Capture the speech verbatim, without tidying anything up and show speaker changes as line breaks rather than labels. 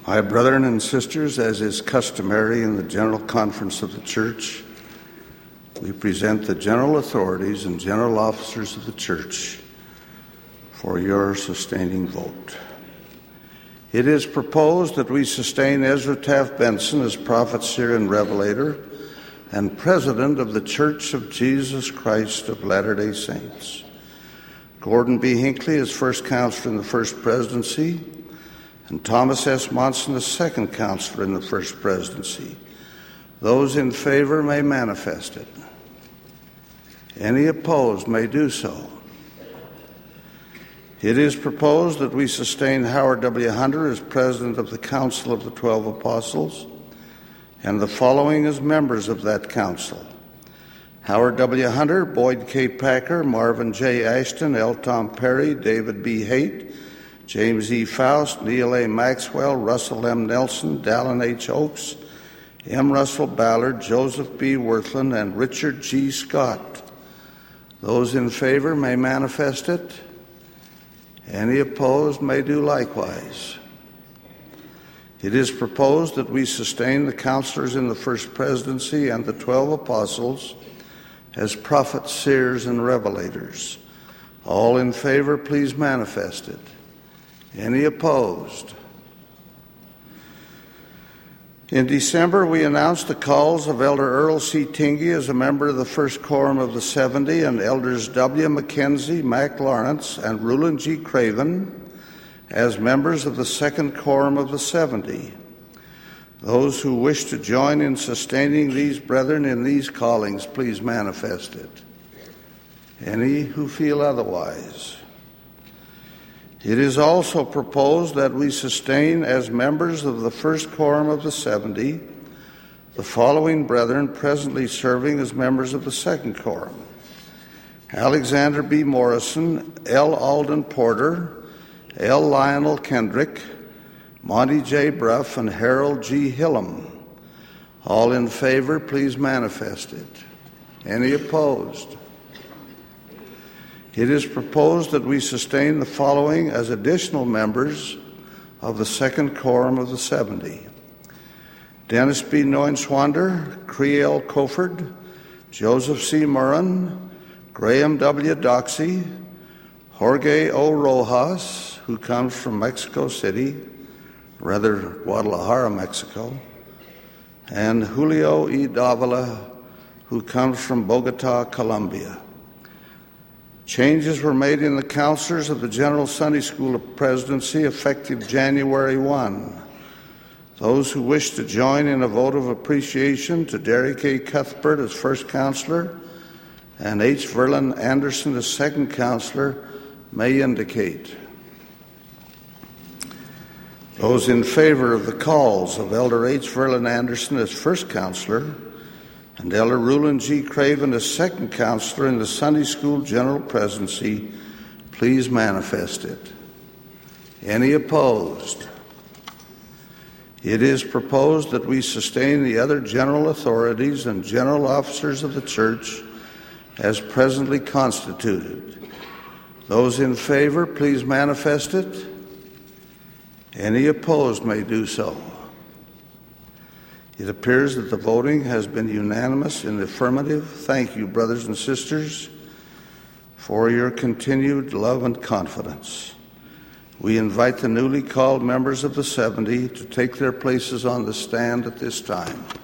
My brethren and sisters, as is customary in the General Conference of the Church, we present the general authorities and general officers of the Church for your sustaining vote. It is proposed that we sustain Ezra Taft Benson as prophet, seer, and revelator, and president of the Church of Jesus Christ of Latter-day Saints. Gordon B. Hinckley as first counselor in the First Presidency, and Thomas S. Monson as second counselor in the First Presidency. Those in favor may manifest it. Any opposed may do so. It is proposed that we sustain Howard W. Hunter as president of the Council of the Twelve Apostles, and the following as members of that council: Howard W. Hunter, Boyd K. Packer, Marvin J. Ashton, L. Tom Perry, David B. Haight, James E. Faust, Neil A. Maxwell, Russell M. Nelson, Dallin H. Oakes, M. Russell Ballard, Joseph B. Wirthlin, and Richard G. Scott. Those in favor may manifest it. Any opposed may do likewise. It is proposed that we sustain the counselors in the First Presidency and the Twelve Apostles as prophets, seers, and revelators. All in favor, please manifest it. Any opposed? In December, we announced the calls of Elder Earl C. Tingey as a member of the First Quorum of the seventy, and Elders W. McKenzie, Mac Lawrence, and Rulon G. Craven as members of the Second Quorum of the seventy. Those who wish to join in sustaining these brethren in these callings, please manifest it. Any who feel otherwise? It is also proposed that we sustain as members of the First Quorum of the seventy the following brethren presently serving as members of the Second Quorum: Alexander B. Morrison, L. Alden Porter, L. Lionel Kendrick, Monty J. Bruff, and Harold G. Hillam. All in favor, please manifest it. Any opposed? It is proposed that we sustain the following as additional members of the Second Quorum of the seventy: Dennis B. Neuenswander, Creel Coford, Joseph C. Murren, Graham W. Doxey, Jorge O. Rojas, who comes from Mexico City, rather Guadalajara, Mexico, and Julio E. Davila, who comes from Bogota, Colombia. Changes were made in the counselors of the General Sunday School Presidency effective January first. Those who wish to join in a vote of appreciation to Derek A. Cuthbert as first counselor and H. Verlin Anderson as second counselor may indicate. Those in favor of the calls of Elder H. Verlin Anderson as first counselor and Elder Rulon G. Craven as second counselor in the Sunday School General Presidency, please manifest it. Any opposed? It is proposed that we sustain the other general authorities and general officers of the Church as presently constituted. Those in favor, please manifest it. Any opposed may do so. It appears that the voting has been unanimous in the affirmative. Thank you, brothers and sisters, for your continued love and confidence. We invite the newly called members of the seventy to take their places on the stand at this time.